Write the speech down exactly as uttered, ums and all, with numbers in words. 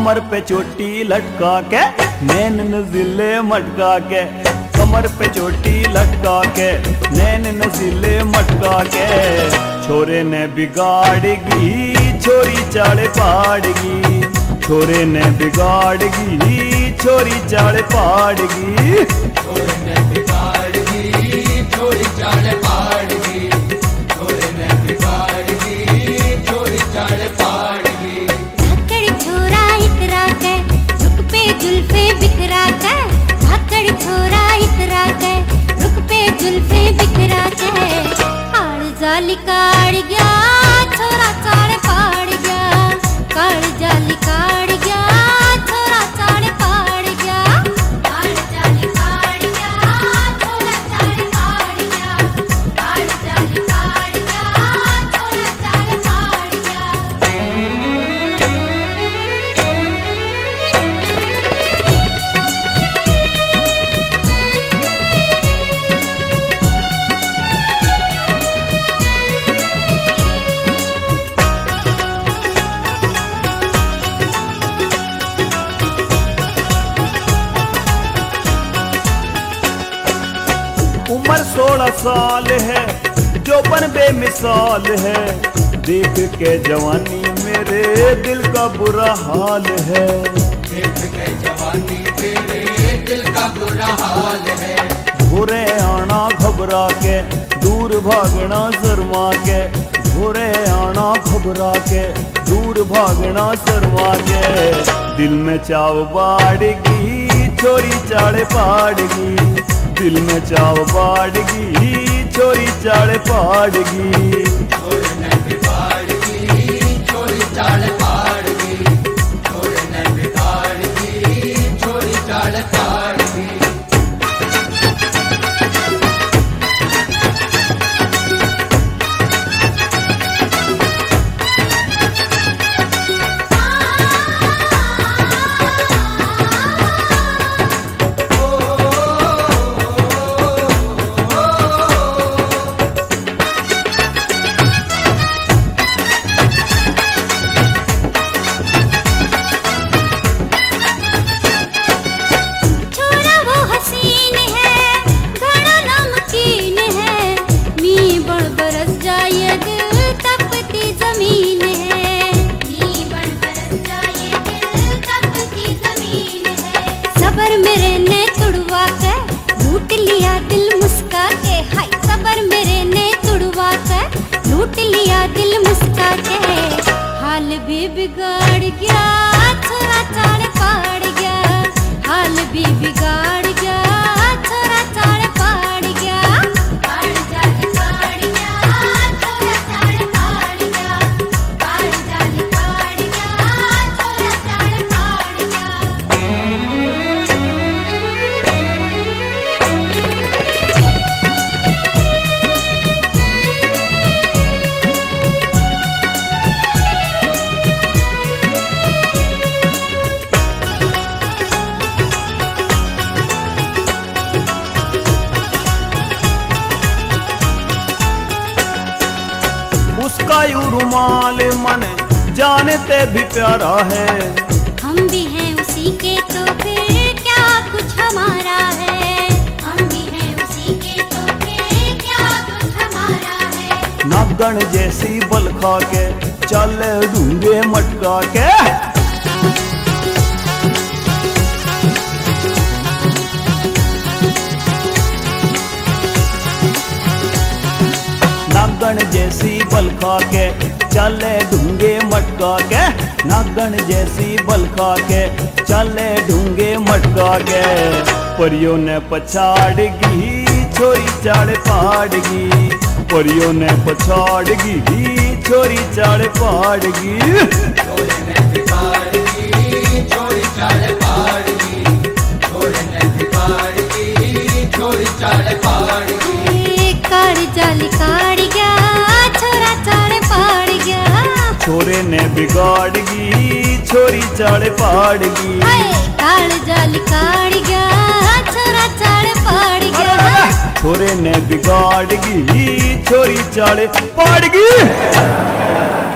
कमर पे चोटी लटका के नैन नजीले मटका के, कमर पे चोटी लटका के नैन नजीले मटका के, छोरे ने बिगाड़गी छोरी चाड़े पाड़गी, छोरे ने बिगाड़गी छोरी चाड़े पाड़गी, छोरे ने बिगाड़गी छोरी चाड़े पाड़गी, छोरे ने बिगाड़गी छोरी चाड़े पाड़गी। धाकड़ छोरा इतरा के रुक पे जुल्फे बिखरा के, धाकड़ छोरा इतरा के रुक पे जुल्फे बिखरा के, आड़ जाली काड़ गया छोरा चाड़े पाड़ गया, काड़ जाली काड़ गया छोरा चाड़े पाड़ गया, काड़ जाली काड़ गया छोरा चाड़े पाड़ गया, काड़ जाली काड़ गया छोरा चाड़े पाड़ गया। उम्र सोलह साल है जोबन बेमिसाल है, देख के जवानी मेरे दिल का बुरा हाल है, देख के जवानी तेरे दिल का बुरा हाल है, भोरे आना घबरा के दूर भागना शर्मा के, भोरे आना घबरा के दूर भागना शर्मा के, दिल में चाव बाड़गी छोरी चाड़े पाड़गी, दिल में चाव बाड़गी छोरी चाड़े पाड़गी, छोरे ने बिगाड़गी छोरी चाड़े पाड़गी, छोरे ने बिगाड़गी छोरी चाड़े पाड़गी। छोरा वो हसीन है घड़ा नमकीन है, मी बड़ बरस जाए दिल तपती जमीन है, मी बड़ बरस जाए दिल तपती जमीन है, सबर मेरे ने तुड़वा के लूट लिया दिल मुस्का के, हाय सबर मेरे ने तुड़वा के लूट लिया दिल मुस्का के, हाल भी बिगाड़ गया छोरा चाड़े पाड़ गया, हाल भी बिगाड़ गया छोरा चाड़े पाड़ गया, काड़ जाली काड़ गया छोरा चाड़े पाड़ गया, काड़ जाली काड़ गया छोरा चाड़े पाड़ गया। उसका यूं रुमाल मन जानते भी प्यारा है, हम भी हैं उसी के तो फिर क्या कुछ हमारा है, हम भी हैं उसी के तो फिर क्या कुछ हमारा है, नागण जैसी बल खा के चल ढूंढे मटका के, नागण जैसी बल खा के चले ढूंगे मटका के, नागण जैसी बल खा के चले ढूंगे मटका के, परियों ने पछाड़गी छोरी चाड़े पाड़गी, परियों ने पछाड़गी छोरी चाड़े पाड़गी, छोरे ने बिगाड़गी छोरी चाड़े पाड़गी, छोरे ने बिगाड़गी छोरी चाड़े पाड़गी। ए, काड़ जाली काड़ गया छोरा चाड़े पाड़ गया, छोरे ने बिगाड़गी छोरी चाड़े पाड़गी, हाय काड़ जाली काड़ गया छोरा चाड़े पाड़ गया, छोरे ने बिगाड़गी छोरी चाड़े पाड़गी।